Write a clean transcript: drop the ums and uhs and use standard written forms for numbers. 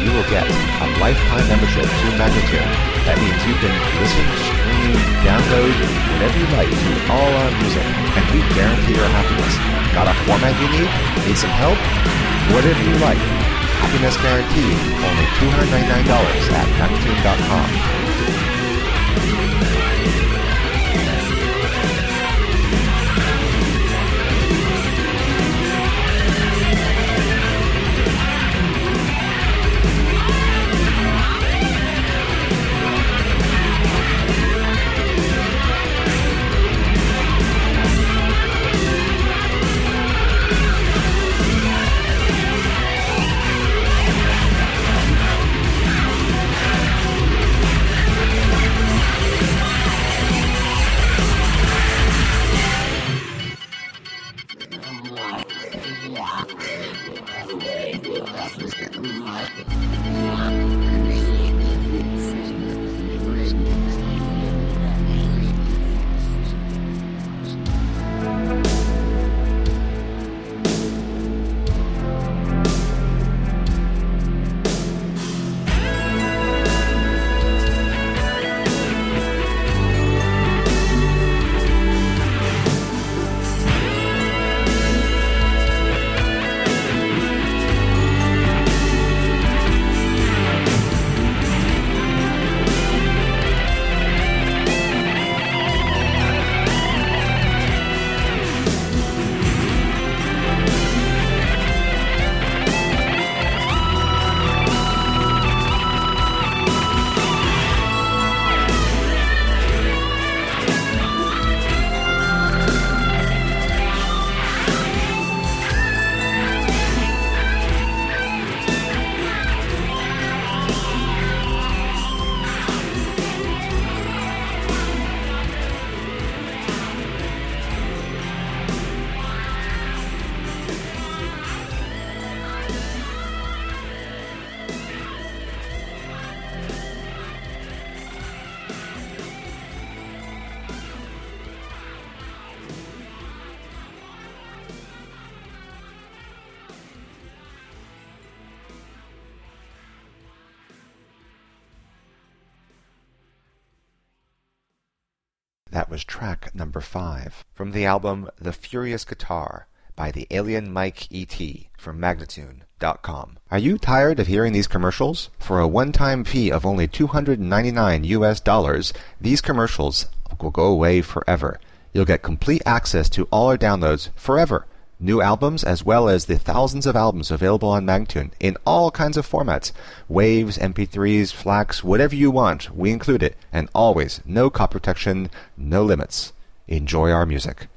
you will get a lifetime membership to Magnatune. That means you can listen, stream, download, whatever you like to all our music, and we guarantee your happiness. Got a format you need? Need some help? Whatever you like. Happiness guaranteed. Only $299 at Magnatune.com. That was track number 5 from the album The Furious Guitar by the Alien Mike E.T. from Magnatune.com. Are you tired of hearing these commercials? For a one-time fee of only $299, these commercials will go away forever. You'll get complete access to all our downloads forever. New albums as well as the thousands of albums available on Magnatune in all kinds of formats. Waves, MP3s, FLACs, whatever you want, we include it. And always, no copy protection, no limits. Enjoy our music.